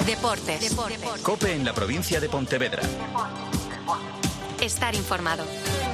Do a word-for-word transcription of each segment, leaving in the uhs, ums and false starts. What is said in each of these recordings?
Deportes. Deportes. COPE en la provincia de Pontevedra. Estar informado.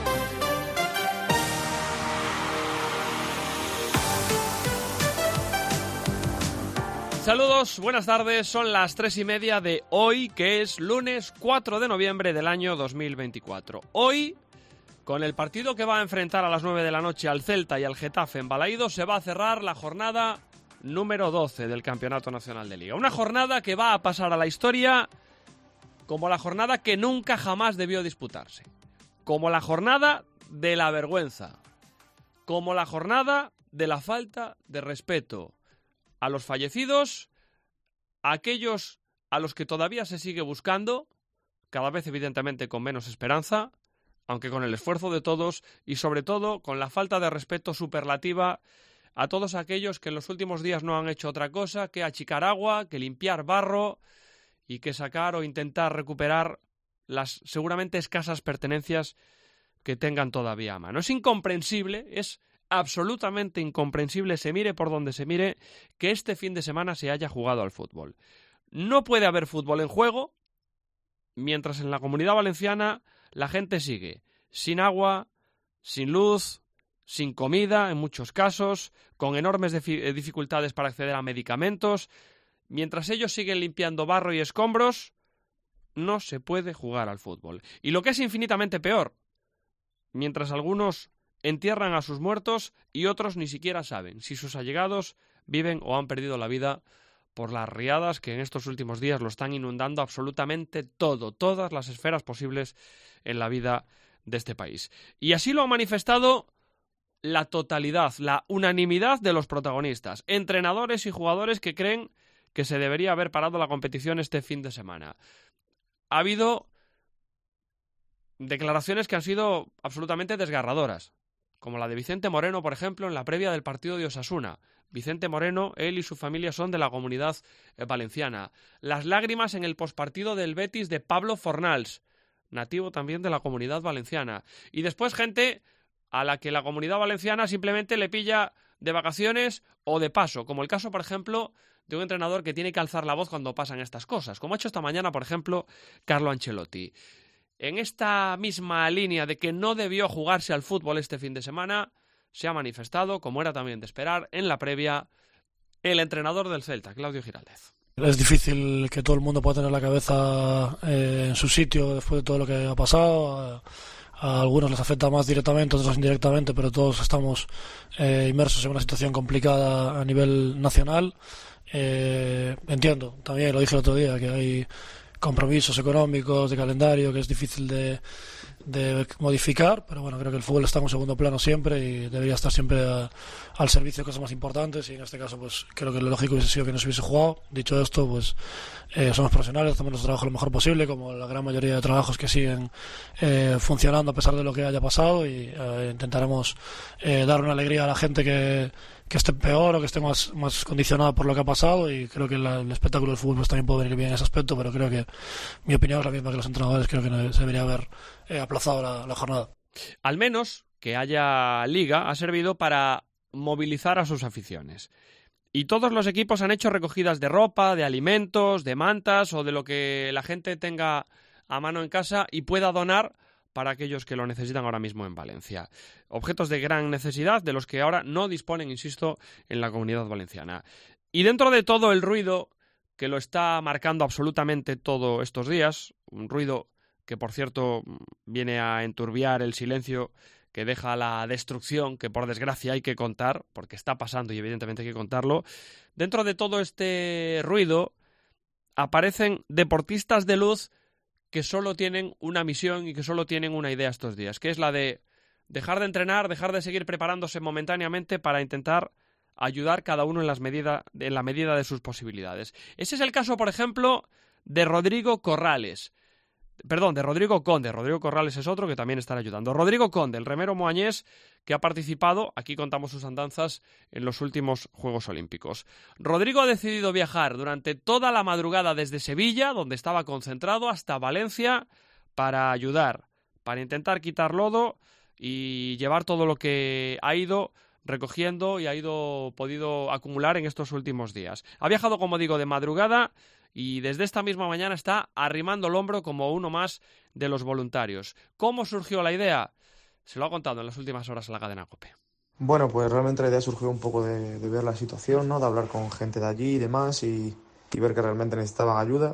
Saludos, buenas tardes, son las tres y media de hoy, que es lunes cuatro de noviembre del año dos mil veinticuatro. Hoy, con el partido que va a enfrentar a las nueve de la noche al Celta y al Getafe en Balaído, se va a cerrar la jornada número doce del Campeonato Nacional de Liga. Una jornada que va a pasar a la historia como la jornada que nunca jamás debió disputarse. Como la jornada de la vergüenza. Como la jornada de la falta de respeto a los fallecidos, a aquellos a los que todavía se sigue buscando, cada vez evidentemente con menos esperanza, aunque con el esfuerzo de todos y sobre todo con la falta de respeto superlativa a todos aquellos que en los últimos días no han hecho otra cosa que achicar agua, que limpiar barro y que sacar o intentar recuperar las seguramente escasas pertenencias que tengan todavía a mano. Es incomprensible, es absolutamente incomprensible, se mire por donde se mire, que este fin de semana se haya jugado al fútbol. No puede haber fútbol en juego mientras en la Comunidad Valenciana la gente sigue sin agua, sin luz, sin comida en muchos casos, con enormes dificultades para acceder a medicamentos. Mientras ellos siguen limpiando barro y escombros, no se puede jugar al fútbol. Y lo que es infinitamente peor, mientras algunos entierran a sus muertos y otros ni siquiera saben si sus allegados viven o han perdido la vida por las riadas que en estos últimos días lo están inundando absolutamente todo, todas las esferas posibles en la vida de este país. Y así lo ha manifestado la totalidad, la unanimidad de los protagonistas, entrenadores y jugadores que creen que se debería haber parado la competición este fin de semana. Ha habido declaraciones que han sido absolutamente desgarradoras, como la de Vicente Moreno, por ejemplo, en la previa del partido de Osasuna. Vicente Moreno, él y su familia son de la Comunidad Valenciana. Las lágrimas en el pospartido del Betis de Pablo Fornals, nativo también de la Comunidad Valenciana. Y después gente a la que la Comunidad Valenciana simplemente le pilla de vacaciones o de paso, como el caso, por ejemplo, de un entrenador que tiene que alzar la voz cuando pasan estas cosas, como ha hecho esta mañana, por ejemplo, Carlo Ancelotti. En esta misma línea de que no debió jugarse al fútbol este fin de semana, se ha manifestado, como era también de esperar, en la previa, el entrenador del Celta, Claudio Giraldez. Es difícil que todo el mundo pueda tener la cabeza eh, en su sitio después de todo lo que ha pasado. A algunos les afecta más directamente, a otros indirectamente, pero todos estamos eh, inmersos en una situación complicada a nivel nacional. Eh, entiendo, también lo dije el otro día, que hay compromisos económicos, de calendario, que es difícil de, de modificar, pero bueno, creo que el fútbol está en un segundo plano siempre y debería estar siempre a, al servicio de cosas más importantes, y en este caso pues creo que lo lógico hubiese sido que no se hubiese jugado. Dicho esto, pues eh, somos profesionales, hacemos nuestro trabajo lo mejor posible, como la gran mayoría de trabajos que siguen eh, funcionando a pesar de lo que haya pasado, y eh, intentaremos eh, dar una alegría a la gente que que esté peor o que esté más, más condicionada por lo que ha pasado, y creo que la, el espectáculo del fútbol pues también puede venir bien en ese aspecto, pero creo que mi opinión es la misma que los entrenadores. Creo que no, se debería haber eh, aplazado la, la jornada. Al menos que haya liga ha servido para movilizar a sus aficiones. Y todos los equipos han hecho recogidas de ropa, de alimentos, de mantas o de lo que la gente tenga a mano en casa y pueda donar para aquellos que lo necesitan ahora mismo en Valencia. Objetos de gran necesidad de los que ahora no disponen, insisto, en la Comunidad Valenciana. Y dentro de todo el ruido que lo está marcando absolutamente todos estos días, un ruido que, por cierto, viene a enturbiar el silencio que deja la destrucción, que por desgracia hay que contar, porque está pasando y evidentemente hay que contarlo, dentro de todo este ruido aparecen deportistas de luz que solo tienen una misión y que solo tienen una idea estos días, que es la de dejar de entrenar, dejar de seguir preparándose momentáneamente para intentar ayudar cada uno en, las medida, en la medida de sus posibilidades. Ese es el caso, por ejemplo, de Rodrigo Corrales. Perdón, de Rodrigo Conde. Rodrigo Corrales es otro que también están ayudando. Rodrigo Conde, el remero moañés que ha participado, aquí contamos sus andanzas, en los últimos Juegos Olímpicos. Rodrigo ha decidido viajar durante toda la madrugada desde Sevilla, donde estaba concentrado, hasta Valencia para ayudar, para intentar quitar lodo y llevar todo lo que ha ido recogiendo y ha ido podido acumular en estos últimos días. Ha viajado, como digo, de madrugada y desde esta misma mañana está arrimando el hombro como uno más de los voluntarios. ¿Cómo surgió la idea? Se lo ha contado en las últimas horas a la cadena COPE. Bueno, pues realmente la idea surgió un poco de, de ver la situación, ¿no? De hablar con gente de allí y demás y, y ver que realmente necesitaban ayuda.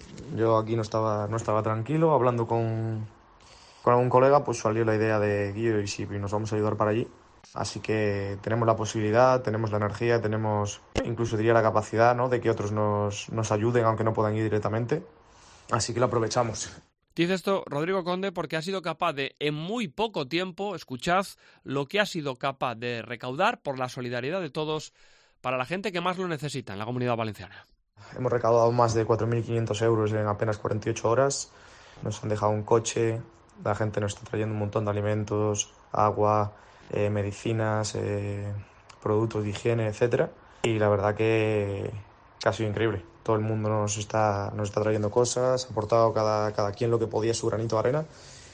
Yo aquí no estaba, no estaba tranquilo, hablando con, con algún colega, pues salió la idea de Guillo y si nos vamos a ayudar para allí. Así que tenemos la posibilidad, tenemos la energía, tenemos incluso diría la capacidad, ¿no? De que otros nos, nos ayuden aunque no puedan ir directamente. Así que lo aprovechamos. Dice esto Rodrigo Conde porque ha sido capaz de, en muy poco tiempo, escuchad lo que ha sido capaz de recaudar por la solidaridad de todos para la gente que más lo necesita en la Comunidad Valenciana. Hemos recaudado más de cuatro mil quinientos euros en apenas cuarenta y ocho horas. Nos han dejado un coche, la gente nos está trayendo un montón de alimentos, agua, eh, medicinas, eh, productos de higiene, etcétera. Y la verdad que, que ha sido increíble. Todo el mundo nos está, nos está trayendo cosas, ha aportado cada, cada quien lo que podía, su granito de arena.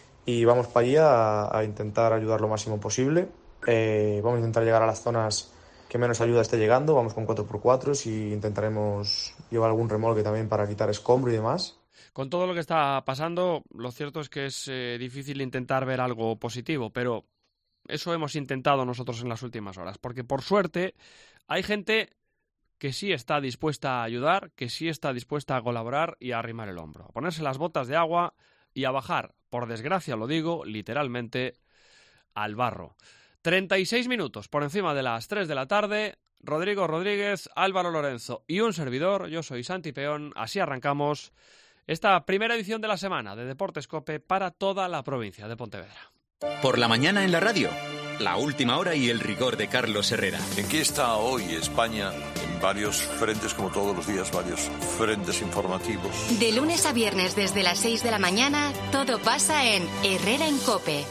Y vamos para allá a, a intentar ayudar lo máximo posible. Eh, vamos a intentar llegar a las zonas que menos ayuda esté llegando. Vamos con cuatro por cuatro y intentaremos llevar algún remolque también para quitar escombro y demás. Con todo lo que está pasando, lo cierto es que es eh, difícil intentar ver algo positivo, pero eso hemos intentado nosotros en las últimas horas, porque por suerte hay gente que sí está dispuesta a ayudar, que sí está dispuesta a colaborar y a arrimar el hombro, a ponerse las botas de agua y a bajar, por desgracia lo digo, literalmente, al barro. treinta y seis minutos por encima de las tres de la tarde, Rodrigo Rodríguez, Álvaro Lorenzo y un servidor, yo soy Santi Peón, así arrancamos esta primera edición de la semana de Deportes COPE para toda la provincia de Pontevedra. Por la mañana en la radio, la última hora y el rigor de Carlos Herrera. ¿En qué está hoy España? En varios frentes, como todos los días, varios frentes informativos. De lunes a viernes desde las seis de la mañana, todo pasa en Herrera en COPE.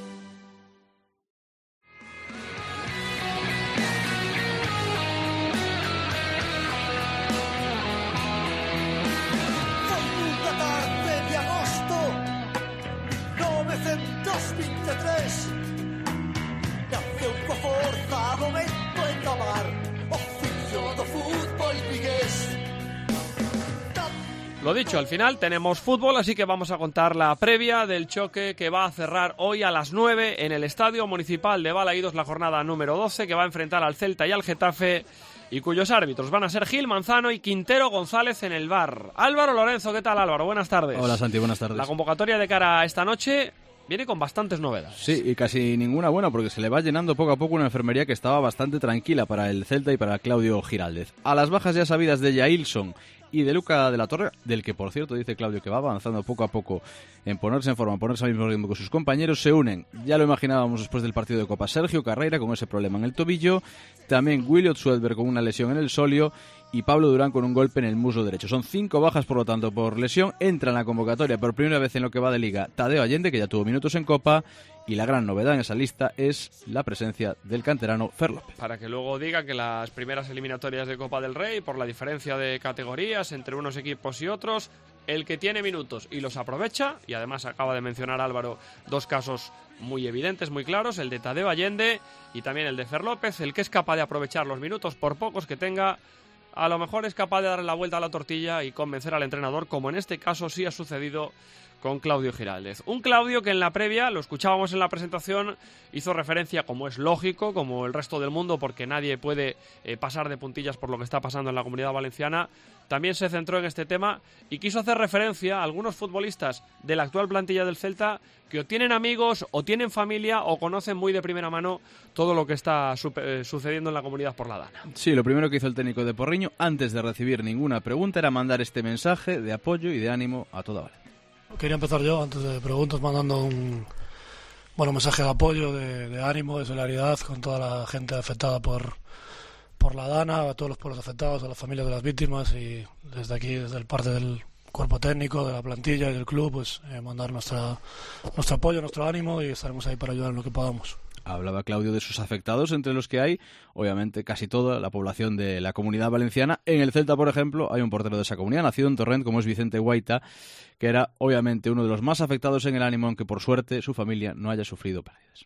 Lo dicho, al final tenemos fútbol, así que vamos a contar la previa del choque que va a cerrar hoy a las nueve en el Estadio Municipal de Balaídos, la jornada número doce, que va a enfrentar al Celta y al Getafe, y cuyos árbitros van a ser Gil Manzano y Quintero González en el V A R. Álvaro Lorenzo, ¿qué tal, Álvaro? Buenas tardes. Hola, Santi, buenas tardes. La convocatoria de cara a esta noche viene con bastantes novedades. Sí, y casi ninguna buena, porque se le va llenando poco a poco una enfermería que estaba bastante tranquila para el Celta y para Claudio Giraldez. A las bajas ya sabidas de Jailson y de Luca de la Torre, del que por cierto dice Claudio que va avanzando poco a poco en ponerse en forma, en ponerse al mismo ritmo que sus compañeros, se unen, ya lo imaginábamos después del partido de Copa, Sergio Carreira con ese problema en el tobillo, también Williot Suedberg con una lesión en el sóleo y Pablo Durán con un golpe en el muslo derecho. Son cinco bajas, por lo tanto, por lesión. Entra en la convocatoria por primera vez en lo que va de Liga Tadeo Allende, que ya tuvo minutos en Copa, y la gran novedad en esa lista es la presencia del canterano Fer López. Para que luego diga que las primeras eliminatorias de Copa del Rey, por la diferencia de categorías entre unos equipos y otros, el que tiene minutos y los aprovecha, y además acaba de mencionar Álvaro dos casos muy evidentes, muy claros, el de Tadeo Allende y también el de Fer López, el que es capaz de aprovechar los minutos por pocos que tenga, a lo mejor es capaz de darle la vuelta a la tortilla y convencer al entrenador, como en este caso sí ha sucedido con Claudio Giraldez. Un Claudio que en la previa, lo escuchábamos en la presentación, hizo referencia, como es lógico, como el resto del mundo, porque nadie puede eh, pasar de puntillas por lo que está pasando en la Comunidad Valenciana, también se centró en este tema y quiso hacer referencia a algunos futbolistas de la actual plantilla del Celta que o tienen amigos, o tienen familia, o conocen muy de primera mano todo lo que está eh, sucediendo en la comunidad por la Dana. Sí, lo primero que hizo el técnico de Porriño, antes de recibir ninguna pregunta, era mandar este mensaje de apoyo y de ánimo a toda Valencia. Quería empezar yo, antes de preguntas, mandando un bueno mensaje de apoyo, de, de ánimo, de solidaridad con toda la gente afectada por, por la Dana, a todos los pueblos afectados, a las familias de las víctimas, y desde aquí, desde el parte del cuerpo técnico, de la plantilla y del club, pues eh, mandar nuestra, nuestro apoyo, nuestro ánimo, y estaremos ahí para ayudar en lo que podamos. Hablaba Claudio de sus afectados, entre los que hay, obviamente, casi toda la población de la Comunidad Valenciana. En el Celta, por ejemplo, hay un portero de esa comunidad, nacido en Torrent, como es Vicente Guaita, que era, obviamente, uno de los más afectados en el ánimo, aunque por suerte su familia no haya sufrido pérdidas.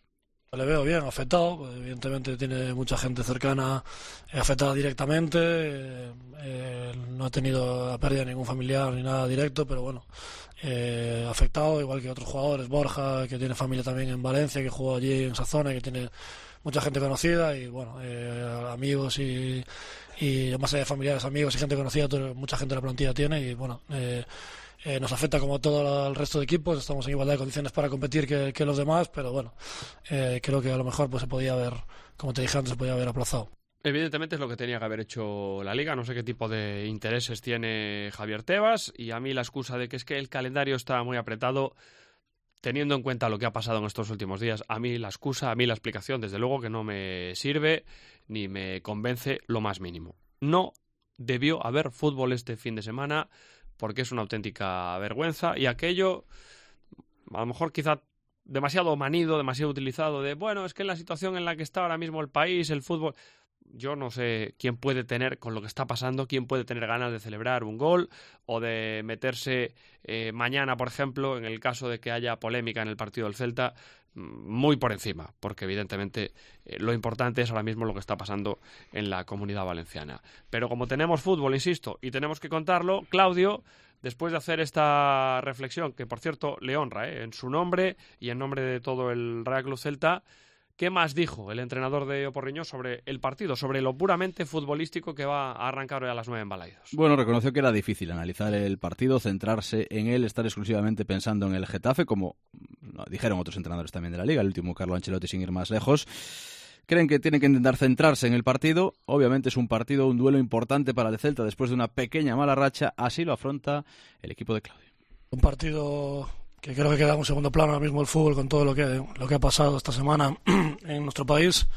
Le veo bien, afectado, evidentemente tiene mucha gente cercana afectada directamente, eh, eh, no ha tenido la pérdida de ningún familiar ni nada directo, pero bueno, eh, afectado, igual que otros jugadores, Borja, que tiene familia también en Valencia, que jugó allí en esa zona, que tiene mucha gente conocida y bueno, eh, amigos y, y más allá de familiares, amigos y gente conocida, todo, mucha gente de la plantilla tiene y bueno, eh, Eh, nos afecta como todo el resto de equipos, estamos en igualdad de condiciones para competir que, que los demás, pero bueno, eh, creo que a lo mejor pues se podía haber, como te dije antes, se podía haber aplazado. Evidentemente es lo que tenía que haber hecho la Liga, no sé qué tipo de intereses tiene Javier Tebas, y a mí la excusa de que es que el calendario está muy apretado, teniendo en cuenta lo que ha pasado en estos últimos días, a mí la excusa, a mí la explicación, desde luego que no me sirve ni me convence lo más mínimo. No debió haber fútbol este fin de semana, porque es una auténtica vergüenza, y aquello, a lo mejor quizá demasiado manido, demasiado utilizado, de bueno, es que en la situación en la que está ahora mismo el país, el fútbol, yo no sé quién puede tener, con lo que está pasando, quién puede tener ganas de celebrar un gol o de meterse eh, mañana, por ejemplo, en el caso de que haya polémica en el partido del Celta, muy por encima, porque evidentemente eh, lo importante es ahora mismo lo que está pasando en la Comunidad Valenciana. Pero como tenemos fútbol, insisto, y tenemos que contarlo, Claudio, después de hacer esta reflexión, que por cierto le honra eh, en su nombre y en nombre de todo el Real Club Celta, ¿qué más dijo el entrenador de Oporriño sobre el partido, sobre lo puramente futbolístico que va a arrancar hoy a las nueve en Balaidos? Bueno, reconoció que era difícil analizar el partido, centrarse en él, estar exclusivamente pensando en el Getafe, como no, dijeron otros entrenadores también de la Liga, el último Carlo Ancelotti sin ir más lejos. Creen que tienen que intentar centrarse en el partido. Obviamente es un partido, un duelo importante para el Celta después de una pequeña mala racha. Así lo afronta el equipo de Claudio. Un partido que creo que queda en un segundo plano ahora mismo el fútbol con todo lo que, lo que ha pasado esta semana en nuestro país.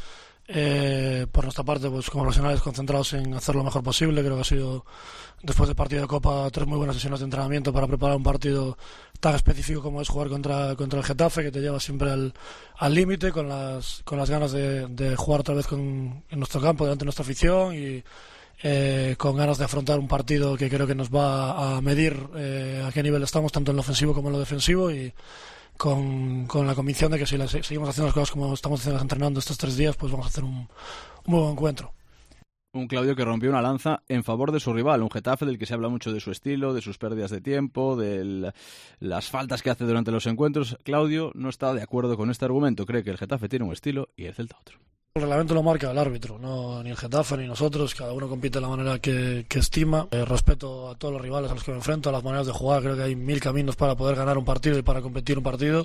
Eh, por nuestra parte, pues como profesionales concentrados en hacer lo mejor posible. Creo que ha sido, después del partido de Copa, tres muy buenas sesiones de entrenamiento para preparar un partido tan específico como es jugar contra, contra el Getafe, que te lleva siempre al límite, con las, con las ganas de, de jugar otra vez con, en nuestro campo, delante de nuestra afición y Eh, con ganas de afrontar un partido que creo que nos va a medir eh, a qué nivel estamos, tanto en lo ofensivo como en lo defensivo, y con, con la convicción de que si las, seguimos haciendo las cosas como estamos haciendo, entrenando estos tres días, pues vamos a hacer un, un muy buen encuentro. Un Claudio que rompió una lanza en favor de su rival, un Getafe del que se habla mucho de su estilo, de sus pérdidas de tiempo, de las faltas que hace durante los encuentros. Claudio no está de acuerdo con este argumento, cree que el Getafe tiene un estilo y el Celta otro. El reglamento lo marca el árbitro, no ni el Getafe ni nosotros, cada uno compite de la manera que, que estima. Eh, respeto a todos los rivales a los que me enfrento, a las maneras de jugar, creo que hay mil caminos para poder ganar un partido y para competir un partido.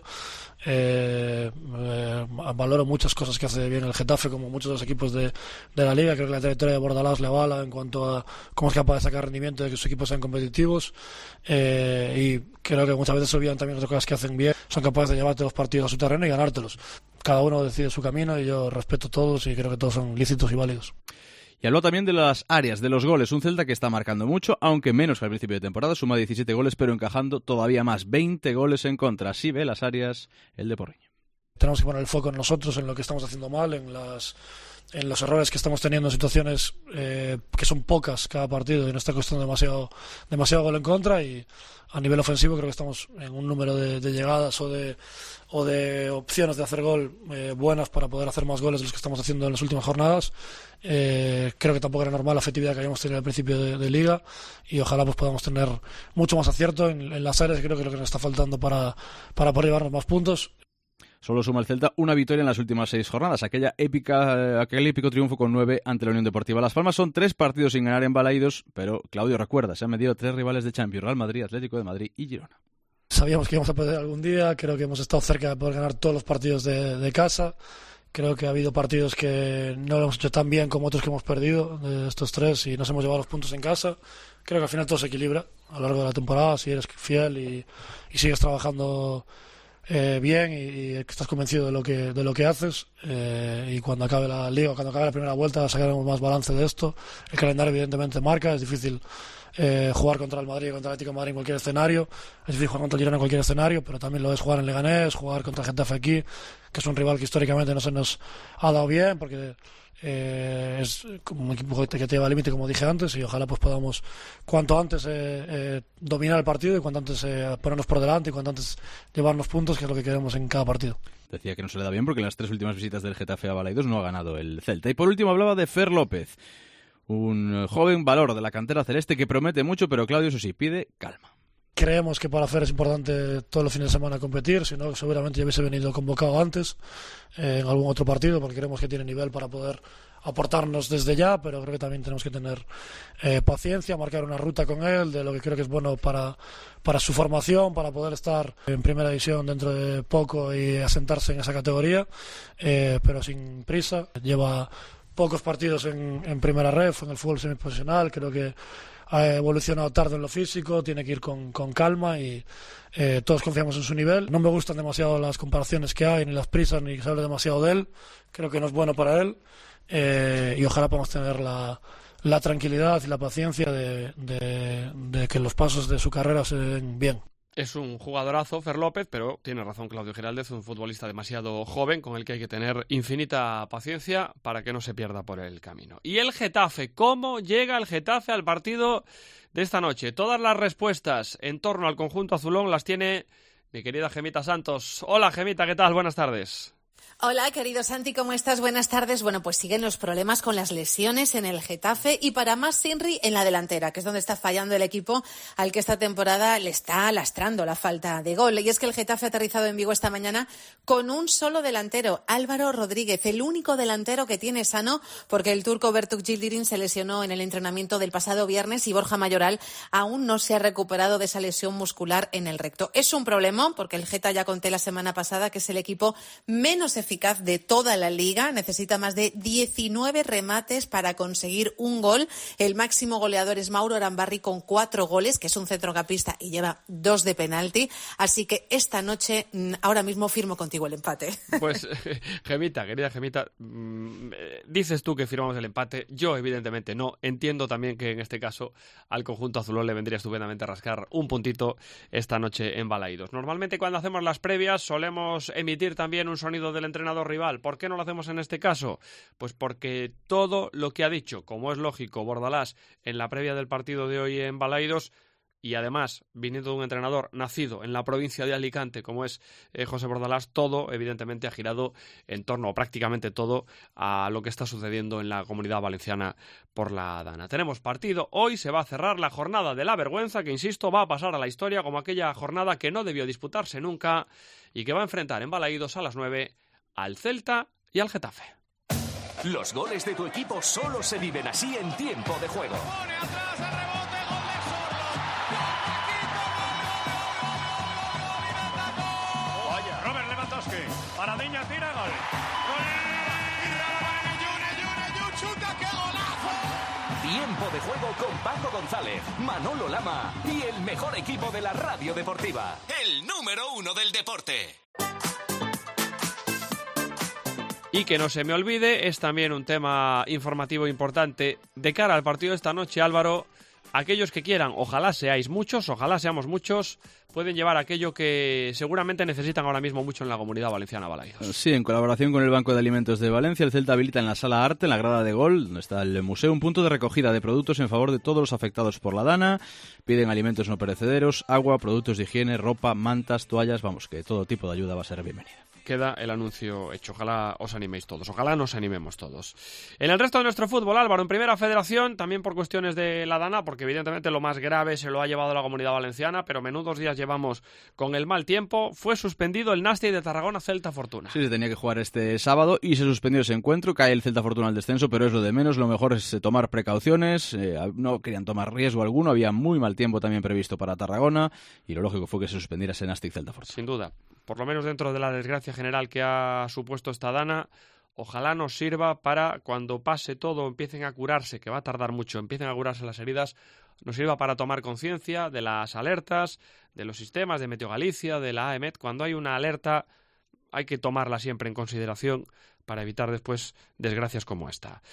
Eh, eh, valoro muchas cosas que hace bien el Getafe, como muchos de los equipos de, de la Liga. Creo que la trayectoria de Bordalás le avala en cuanto a cómo es capaz de sacar rendimiento, de que sus equipos sean competitivos. Eh, y creo que muchas veces se olvidan también las cosas que hacen bien, son capaces de llevarte los partidos a su terreno y ganártelos. Cada uno decide su camino y yo respeto a todos y creo que todos son lícitos y válidos. Y habló también de las áreas, de los goles. Un Celta que está marcando mucho, aunque menos que al principio de temporada. Suma diecisiete goles, pero encajando todavía más. veinte goles en contra. Así ve las áreas el de Porriño. Tenemos que poner el foco en nosotros, en lo que estamos haciendo mal, en las en los errores que estamos teniendo en situaciones eh, que son pocas cada partido y no está costando demasiado demasiado gol en contra. Y a nivel ofensivo creo que estamos en un número de, de llegadas o de o de opciones de hacer gol eh, buenas para poder hacer más goles de los que estamos haciendo en las últimas jornadas. Eh, creo que tampoco era normal la efectividad que habíamos tenido al principio de, de Liga y ojalá pues podamos tener mucho más acierto en, en las áreas, que creo que es lo que nos está faltando para, para poder llevarnos más puntos. Solo suma el Celta una victoria en las últimas seis jornadas, aquella épica, aquel épico triunfo con nueve ante la Unión Deportiva Las Palmas. Son tres partidos sin ganar en Balaidos, pero Claudio recuerda, se han medido tres rivales de Champions: Real Madrid, Atlético de Madrid y Girona. Sabíamos que íbamos a perder algún día, creo que hemos estado cerca de poder ganar todos los partidos de, de casa. Creo que ha habido partidos que no lo hemos hecho tan bien como otros que hemos perdido, de estos tres, y nos hemos llevado los puntos en casa. Creo que al final todo se equilibra a lo largo de la temporada, si eres fiel y, y sigues trabajando Eh, bien y, y que estás convencido de lo que de lo que haces, eh, y cuando acabe la liga, cuando acabe la primera vuelta, sacaremos más balance de esto. El calendario evidentemente marca, es difícil eh, jugar contra el Madrid, contra el Atlético de Madrid en cualquier escenario, es difícil jugar contra el Girona en cualquier escenario, pero también lo es jugar en Leganés, jugar contra el Getafe aquí, que es un rival que históricamente no se nos ha dado bien, porque eh, es como un equipo que te, que te lleva al límite, como dije antes, y ojalá pues podamos cuanto antes eh, eh, dominar el partido y cuanto antes eh, ponernos por delante y cuanto antes llevarnos puntos, que es lo que queremos en cada partido. Decía que no se le da bien porque en las tres últimas visitas del Getafe a Balaidos no ha ganado el Celta. Y por último hablaba de Fer López, un joven valor de la cantera celeste que promete mucho, pero Claudio, eso sí, pide calma. Creemos que para Fer es importante todos los fines de semana competir, si no seguramente ya hubiese venido convocado antes eh, en algún otro partido, porque creemos que tiene nivel para poder aportarnos desde ya, pero creo que también tenemos que tener eh, paciencia, marcar una ruta con él de lo que creo que es bueno para, para su formación, para poder estar en primera división dentro de poco y asentarse en esa categoría, eh, pero sin prisa. Lleva pocos partidos en, en primera ref, en el fútbol semiprofesional, creo que ha evolucionado tarde en lo físico, tiene que ir con, con calma y eh, todos confiamos en su nivel. No me gustan demasiado las comparaciones que hay, ni las prisas, ni que se hable demasiado de él. Creo que no es bueno para él eh, y ojalá podamos tener la, la tranquilidad y la paciencia de, de, de que los pasos de su carrera se den bien. Es un jugadorazo, Fer López, pero tiene razón Claudio Giraldez, un futbolista demasiado joven con el que hay que tener infinita paciencia para que no se pierda por el camino. Y el Getafe, ¿cómo llega el Getafe al partido de esta noche? Todas las respuestas en torno al conjunto azulón las tiene mi querida Gemita Santos. Hola Gemita, ¿qué tal? Buenas tardes. Hola, querido Santi, ¿cómo estás? Buenas tardes. Bueno, pues siguen los problemas con las lesiones en el Getafe y para más Sinri en la delantera, que es donde está fallando el equipo al que esta temporada le está lastrando la falta de gol. Y es que el Getafe ha aterrizado en Vigo esta mañana con un solo delantero, Álvaro Rodríguez, el único delantero que tiene sano, porque el turco Bertuk Yildirim se lesionó en el entrenamiento del pasado viernes y Borja Mayoral aún no se ha recuperado de esa lesión muscular en el recto. Es un problema, porque el Geta, ya conté la semana pasada, que es el equipo menos eficaz de toda la liga, necesita más de diecinueve remates para conseguir un gol. El máximo goleador es Mauro Arambarri con cuatro goles, que es un centrocampista y lleva dos de penalti, así que esta noche ahora mismo firmo contigo el empate. Pues Gemita, querida Gemita, mmm, dices tú que firmamos el empate, yo evidentemente no, entiendo también que en este caso al conjunto azulón le vendría estupendamente rascar un puntito esta noche en Balaidos. Normalmente cuando hacemos las previas solemos emitir también un sonido del entrenador rival. ¿Por qué no lo hacemos en este caso? Pues porque todo lo que ha dicho, como es lógico, Bordalás en la previa del partido de hoy en Balaidos, y además viniendo de un entrenador nacido en la provincia de Alicante como es eh, José Bordalás, todo evidentemente ha girado en torno, o prácticamente todo, a lo que está sucediendo en la Comunidad Valenciana por la Dana. Tenemos partido, hoy se va a cerrar la jornada de la vergüenza, que insisto va a pasar a la historia como aquella jornada que no debió disputarse nunca y que va a enfrentar en Balaidos a las nueve al Celta y al Getafe. Los goles de tu equipo solo se viven así en tiempo de juego. Vaya, Robert Lewandowski. Paradiña tira, gol. Tiempo de juego con Paco González, Manolo Lama y el mejor equipo de la radio deportiva. El número uno del deporte. Y que no se me olvide, es también un tema informativo importante de cara al partido de esta noche, Álvaro. Aquellos que quieran, ojalá seáis muchos, ojalá seamos muchos, pueden llevar aquello que seguramente necesitan ahora mismo mucho en la Comunidad Valenciana Balaidos. Sí, en colaboración con el Banco de Alimentos de Valencia, el Celta habilita en la Sala Arte, en la grada de Gol, donde está el museo, un punto de recogida de productos en favor de todos los afectados por la Dana. Piden alimentos no perecederos, agua, productos de higiene, ropa, mantas, toallas, vamos, que todo tipo de ayuda va a ser bienvenida. Queda el anuncio hecho. Ojalá os animéis todos. Ojalá nos animemos todos. En el resto de nuestro fútbol, Álvaro, en Primera Federación, también por cuestiones de la Dana, porque evidentemente lo más grave se lo ha llevado la Comunidad Valenciana, pero menudos días llevamos con el mal tiempo. Fue suspendido el Nástic de Tarragona Celta Fortuna. Sí, se tenía que jugar este sábado y se suspendió ese encuentro. Cae el Celta Fortuna al descenso, pero es lo de menos. Lo mejor es tomar precauciones. Eh, no querían tomar riesgo alguno. Había muy mal tiempo también previsto para Tarragona y lo lógico fue que se suspendiera ese Nástic Celta Fortuna. Sin duda. Por lo menos dentro de la desgracia general que ha supuesto esta Dana, ojalá nos sirva para cuando pase todo, empiecen a curarse, que va a tardar mucho, empiecen a curarse las heridas, nos sirva para tomar conciencia de las alertas, de los sistemas de Meteo Galicia, de la A E M E T. Cuando hay una alerta hay que tomarla siempre en consideración para evitar después desgracias como esta.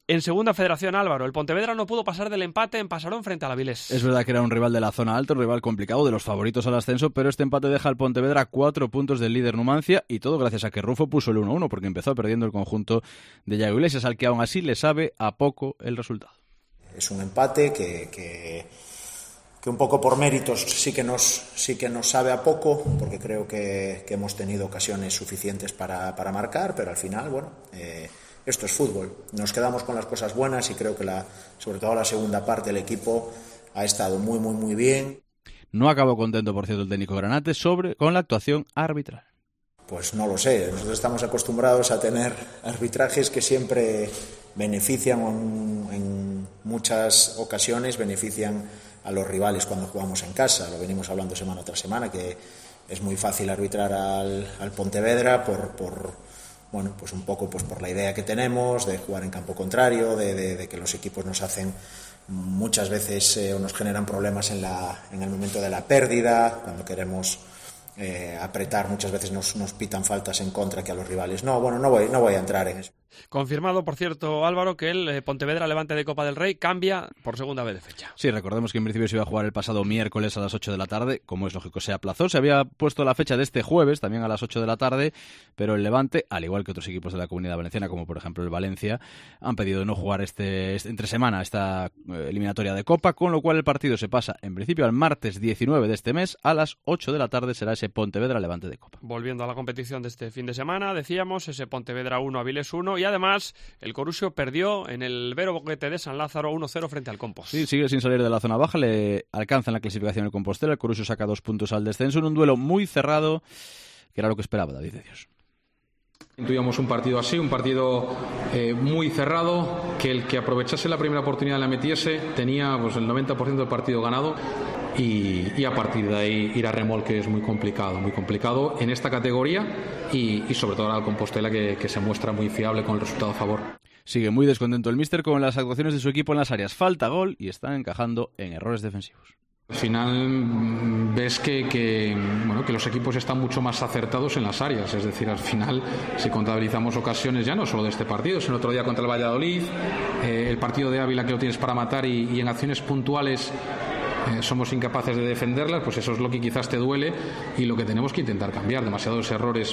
En segunda federación, Álvaro, el Pontevedra no pudo pasar del empate en Pasarón frente al Avilés. Es verdad que era un rival de la zona alta, un rival complicado, de los favoritos al ascenso, pero este empate deja al Pontevedra cuatro puntos del líder Numancia, y todo gracias a que Rufo puso el uno uno, porque empezó perdiendo el conjunto de Yago Iglesias, al que aún así le sabe a poco el resultado. Es un empate que, que, que un poco por méritos sí que nos, sí que nos sabe a poco, porque creo que, que hemos tenido ocasiones suficientes para, para marcar, pero al final, bueno... Eh, Esto es fútbol. Nos quedamos con las cosas buenas y creo que la, sobre todo la segunda parte el equipo ha estado muy, muy, muy bien. No acabó contento, por cierto, el técnico Granate sobre con la actuación arbitral. Pues no lo sé. Nosotros estamos acostumbrados a tener arbitrajes que siempre benefician, en, en muchas ocasiones benefician a los rivales cuando jugamos en casa. Lo venimos hablando semana tras semana, que es muy fácil arbitrar al, al Pontevedra por... por bueno, pues un poco pues por la idea que tenemos de jugar en campo contrario, de, de, de que los equipos nos hacen muchas veces eh, o nos generan problemas en, la, en el momento de la pérdida, cuando queremos eh, apretar muchas veces nos, nos pitan faltas en contra que a los rivales. No, bueno, no voy, no voy a entrar en eso. Confirmado, por cierto, Álvaro, que el eh, Pontevedra Levante de Copa del Rey cambia por segunda vez de fecha. Sí, recordemos que en principio se iba a jugar el pasado miércoles a las ocho de la tarde, como es lógico se aplazó. Se había puesto la fecha de este jueves, también a las ocho de la tarde, pero el Levante, al igual que otros equipos de la Comunidad Valenciana, como por ejemplo el Valencia, han pedido no jugar este, este entre semana esta eh, eliminatoria de Copa, con lo cual el partido se pasa en principio al martes diecinueve de este mes, a las ocho de la tarde será ese Pontevedra Levante de Copa. Volviendo a la competición de este fin de semana, decíamos, ese Pontevedra uno, Avilés uno, y además el Coruxo perdió en el Vero Boquete de San Lázaro uno cero frente al Compos. Sí, sigue sin salir de la zona baja, le alcanza en la clasificación el Compostela, el Coruxo saca dos puntos al descenso en un duelo muy cerrado, que era lo que esperaba David de Dios. Intuíamos un partido así, un partido eh, muy cerrado, que el que aprovechase la primera oportunidad la metiese, tenía pues el noventa por ciento del partido ganado. Y, y a partir de ahí ir a remolque es muy complicado, muy complicado en esta categoría y, y sobre todo al Compostela que, que se muestra muy fiable con el resultado a favor. Sigue muy descontento el míster con las actuaciones de su equipo en las áreas. Falta gol y están encajando en errores defensivos. Al final ves que, que, bueno, que los equipos están mucho más acertados en las áreas, es decir, al final si contabilizamos ocasiones ya no solo de este partido, sino otro día contra el Valladolid, eh, el partido de Ávila que lo tienes para matar y, y en acciones puntuales eh, somos incapaces de defenderlas, pues eso es lo que quizás te duele y lo que tenemos que intentar cambiar, demasiados errores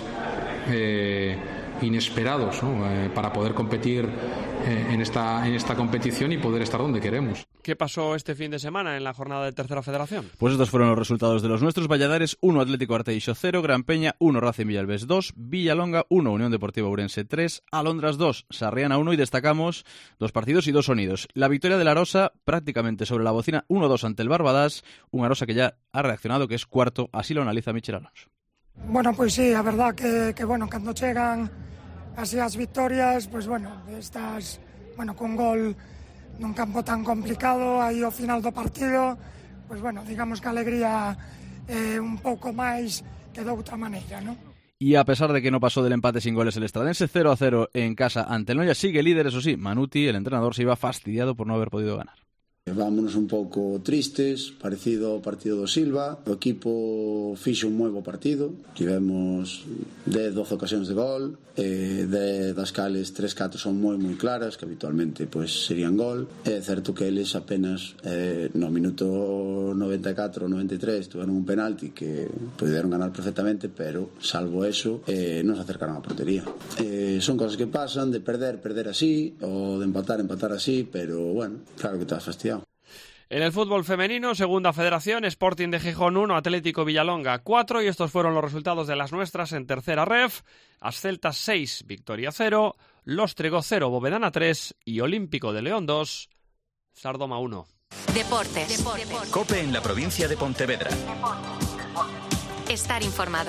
eh, inesperados, ¿no? eh, para poder competir eh, en, esta, en esta competición y poder estar donde queremos. ¿Qué pasó este fin de semana en la jornada de Tercera Federación? Pues estos fueron los resultados de los nuestros. Valladares uno, Atlético Arteixo cero, Gran Peña uno, Racing Villalbés dos, Villalonga uno, Unión Deportiva Ourense tres, Alondras dos, Sarriana uno y destacamos dos partidos y dos sonidos. La victoria de la Arosa prácticamente sobre la bocina uno dos ante el Barbadas, un Arosa que ya ha reaccionado, que es cuarto, así lo analiza Michel Alonso. Bueno, pues sí, a verdad que, que bueno, cando chegan así as victorias, pues bueno, estás, bueno, con gol nun campo tan complicado aí ao final do partido, pues bueno, digamos que a alegría é eh, un pouco máis que de outra maneira, ¿no? Y a pesar de que no pasó del empate sin goles el Estradense, cero a cero en casa ante el Noia, sigue líder, eso sí, Manuti, el entrenador, se iba fastidiado por no haber podido ganar. Vámonos un pouco tristes, parecido ao partido do Silva. O equipo fixo un moi bo partido. Tivemos dez, doce ocasións de gol, eh, de das cales tres, catro son moi moi claras, que habitualmente pues, serían gol. É certo que eles apenas eh, no minuto noventa e catro, noventa e tres tuveron un penalti que puderon ganar perfectamente, pero salvo eso eh, non se acercaron á portería. Eh, son cosas que pasan, de perder, perder así, ou de empatar, empatar así, pero bueno, claro que te vas fastidiado. En el fútbol femenino, segunda federación, Sporting de Gijón uno, Atlético Villalonga cuatro, y estos fueron los resultados de las nuestras en tercera ref. Asceltas seis, Victoria cero, Los Tregó cero, Bovedana tres y Olímpico de León dos, Sardoma uno. Deportes. Deportes. COPE en la provincia de Pontevedra. Estar informado.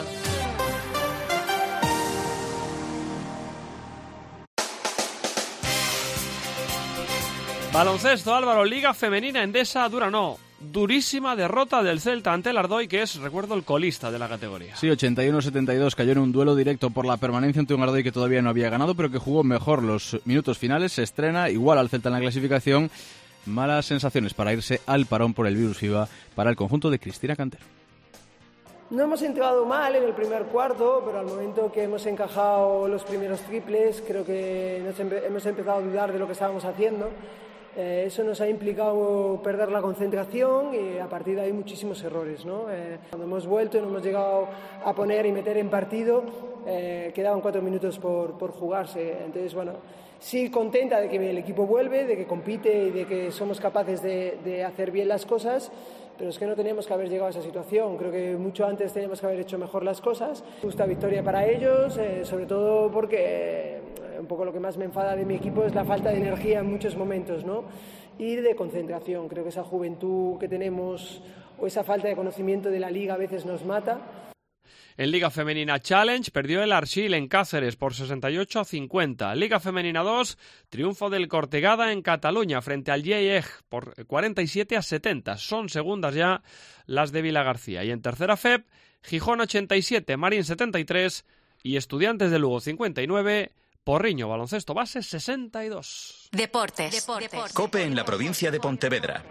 Baloncesto, Álvaro, Liga Femenina Endesa, dura no, durísima derrota del Celta ante el Ardoy, que es, recuerdo, el colista de la categoría. Sí, ochenta y uno a setenta y dos, cayó en un duelo directo por la permanencia ante un Ardoy que todavía no había ganado, pero que jugó mejor los minutos finales, se estrena igual al Celta en la clasificación. Malas sensaciones para irse al parón por el virus FIBA para el conjunto de Cristina Cantero. No hemos entrado mal en el primer cuarto, pero al momento que hemos encajado los primeros triples, creo que nos empe- hemos empezado a dudar de lo que estábamos haciendo. Eh, eso nos ha implicado perder la concentración y a partir de ahí muchísimos errores, ¿no? Eh, cuando hemos vuelto y nos hemos llegado a poner y meter en partido, eh, quedaban cuatro minutos por, por jugarse. Entonces, bueno, sí contenta de que el equipo vuelve, de que compite y de que somos capaces de, de hacer bien las cosas, pero es que no teníamos que haber llegado a esa situación. Creo que mucho antes teníamos que haber hecho mejor las cosas. Justa victoria para ellos, eh, sobre todo porque eh, un poco lo que más me enfada de mi equipo es la falta de energía en muchos momentos, ¿no? Y de concentración. Creo que esa juventud que tenemos o esa falta de conocimiento de la liga a veces nos mata. En Liga Femenina Challenge perdió el Arxil en Cáceres por sesenta y ocho a cincuenta. Liga Femenina dos, triunfo del Cortegada en Cataluña frente al Lleig por cuarenta y siete a setenta. Son segundas ya las de Vilagarcía. Y en tercera F E P, Gijón ochenta y siete, Marín setenta y tres y Estudiantes de Lugo cincuenta y nueve, Porriño Baloncesto Base sesenta y dos. Deportes. Deportes. COPE en la provincia de Pontevedra.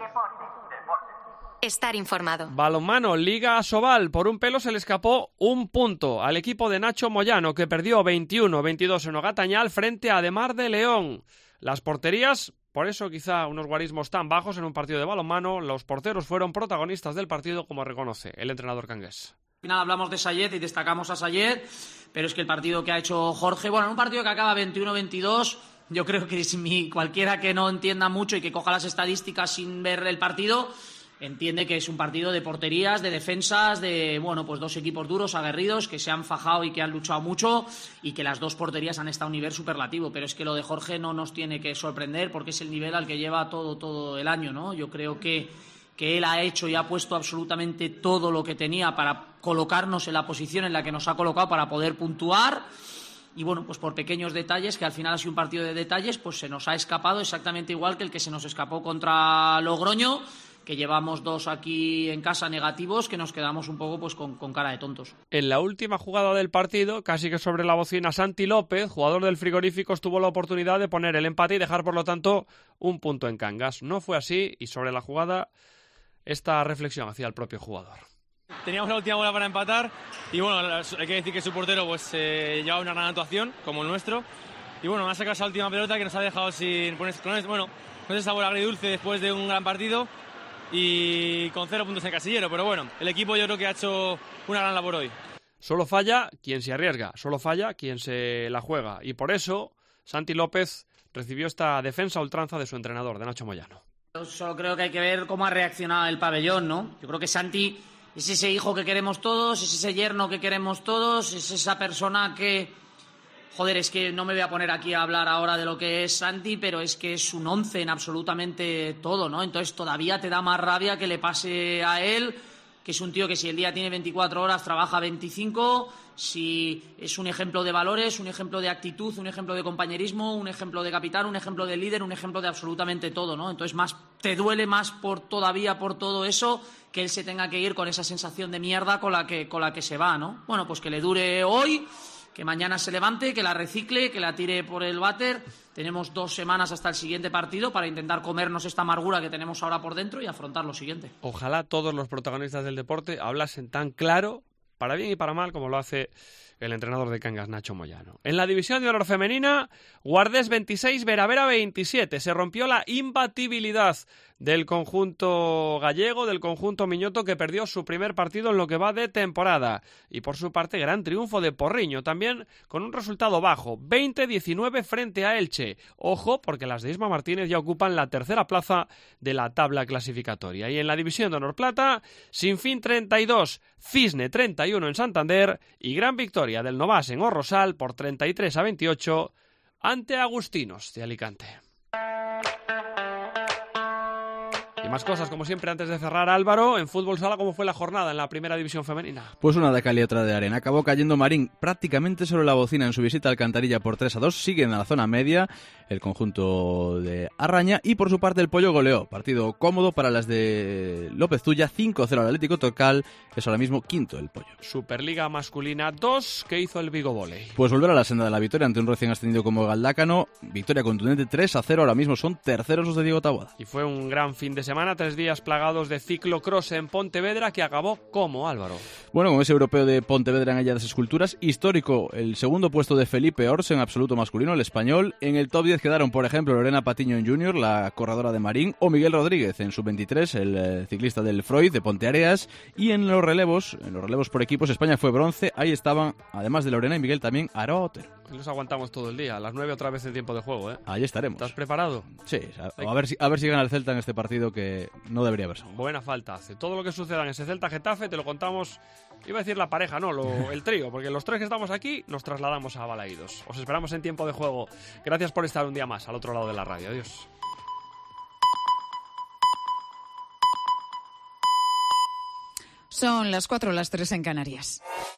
Estar informado. Balonmano, Liga Asobal. Por un pelo se le escapó un punto al equipo de Nacho Moyano, que perdió veintiuno veintidós en Ogatañal frente a Ademar de León. Las porterías, por eso quizá unos guarismos tan bajos en un partido de balonmano, los porteros fueron protagonistas del partido, como reconoce el entrenador cangués. Al final hablamos de Sayed y destacamos a Sayed, pero es que el partido que ha hecho Jorge, bueno, en un partido que acaba veintiuno veintidós, yo creo que si mi, cualquiera que no entienda mucho y que coja las estadísticas sin ver el partido, entiende que es un partido de porterías, de defensas, de, bueno, pues dos equipos duros, aguerridos, que se han fajado y que han luchado mucho y que las dos porterías han estado a un nivel superlativo. Pero es que lo de Jorge no nos tiene que sorprender porque es el nivel al que lleva todo, todo el año, ¿no? Yo creo que, que él ha hecho y ha puesto absolutamente todo lo que tenía para colocarnos en la posición en la que nos ha colocado para poder puntuar. Y bueno, pues por pequeños detalles, que al final ha sido un partido de detalles, pues se nos ha escapado exactamente igual que el que se nos escapó contra Logroño, que llevamos dos aquí en casa negativos, que nos quedamos un poco pues con, con cara de tontos. En la última jugada del partido, casi que sobre la bocina, Santi López, jugador del Frigoríficos, tuvo la oportunidad de poner el empate y dejar, por lo tanto, un punto en Cangas. No fue así y sobre la jugada, esta reflexión hacia el propio jugador. Teníamos la última bola para empatar y bueno, hay que decir que su portero pues eh, lleva una gran actuación, como el nuestro. Y bueno, me ha sacado esa última pelota que nos ha dejado sin poner, con, bueno, con ese sabor agridulce después de un gran partido y con cero puntos en casillero, pero bueno, el equipo yo creo que ha hecho una gran labor hoy. Solo falla quien se arriesga, solo falla quien se la juega, y por eso Santi López recibió esta defensa a ultranza de su entrenador, de Nacho Moyano. Yo solo creo que hay que ver cómo ha reaccionado el pabellón, ¿no? Yo creo que Santi es ese hijo que queremos todos, es ese yerno que queremos todos, es esa persona que... Joder, es que no me voy a poner aquí a hablar ahora de lo que es Santi, pero es que es un once en absolutamente todo, ¿no? Entonces todavía te da más rabia que le pase a él, que es un tío que si el día tiene veinticuatro horas trabaja veinticinco, si es un ejemplo de valores, un ejemplo de actitud, un ejemplo de compañerismo, un ejemplo de capitán, un ejemplo de líder, un ejemplo de absolutamente todo, ¿no? Entonces más te duele más por todavía por todo eso que él se tenga que ir con esa sensación de mierda con la que, con la que se va, ¿no? Bueno, pues que le dure hoy, que mañana se levante, que la recicle, que la tire por el váter. Tenemos dos semanas hasta el siguiente partido para intentar comernos esta amargura que tenemos ahora por dentro y afrontar lo siguiente. Ojalá todos los protagonistas del deporte hablasen tan claro, para bien y para mal, como lo hace el entrenador de Cangas, Nacho Moyano. En la división de honor femenina, Guardés veintiséis, Veravera veintisiete. Se rompió la imbatibilidad del conjunto gallego, del conjunto miñoto, que perdió su primer partido en lo que va de temporada. Y por su parte, gran triunfo de Porriño, también con un resultado bajo, veinte diecinueve frente a Elche. Ojo, porque las de Isma Martínez ya ocupan la tercera plaza de la tabla clasificatoria. Y en la división de honor plata, Sinfín treinta y dos, Cisne treinta y uno en Santander y gran victoria del Novas en Orrosal por treinta y tres a veintiocho ante Agustinos de Alicante. Y más cosas, como siempre, antes de cerrar, Álvaro, en fútbol sala, ¿cómo fue la jornada en la primera división femenina? Pues una de cal y otra de arena. Acabó cayendo Marín prácticamente sobre la bocina en su visita a Alcantarilla por tres a dos. Siguen a la zona media el conjunto de Arraña y por su parte el Pollo goleó. Partido cómodo para las de López Tuya, cinco cero al Atlético Tocal. Es ahora mismo quinto el Pollo. Superliga masculina dos, ¿qué hizo el Vigo Volley? Pues volver a la senda de la victoria ante un recién ascendido como Galdácano. Victoria contundente tres a cero. Ahora mismo son terceros los de Diego Taboada. Y fue un gran fin de semana. Tres días plagados de ciclocross en Pontevedra que acabó como, Álvaro. Bueno, con ese europeo de Pontevedra en Ella das Esculturas, histórico el segundo puesto de Felipe Ors en absoluto masculino, el español. En el top diez quedaron, por ejemplo, Lorena Patiño en junior, la corredora de Marín, o Miguel Rodríguez en sub veintitrés, el eh, ciclista del Freud de Ponteareas. Y en los relevos, en los relevos por equipos, España fue bronce. Ahí estaban, además de Lorena y Miguel, también Aroa Otero. Los aguantamos todo el día, a las nueve otra vez en tiempo de juego, ¿eh? Ahí estaremos. ¿Estás preparado? Sí, a, a ver si a ver si gana el Celta en este partido, que no debería haberse. Buena falta hace. Todo lo que suceda en ese Celta-Getafe te lo contamos, iba a decir la pareja, no, lo, el trío, porque los tres que estamos aquí nos trasladamos a Balaídos. Os esperamos en tiempo de juego. Gracias por estar un día más al otro lado de la radio. Adiós. Son las cuatro, las tres en Canarias.